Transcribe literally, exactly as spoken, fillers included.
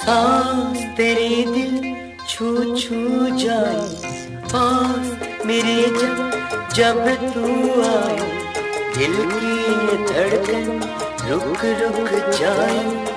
सांस तेरे दिल छू छू जाए, पास मेरे जब जब तू आए, दिल की ये धड़कन रुक रुक जाए।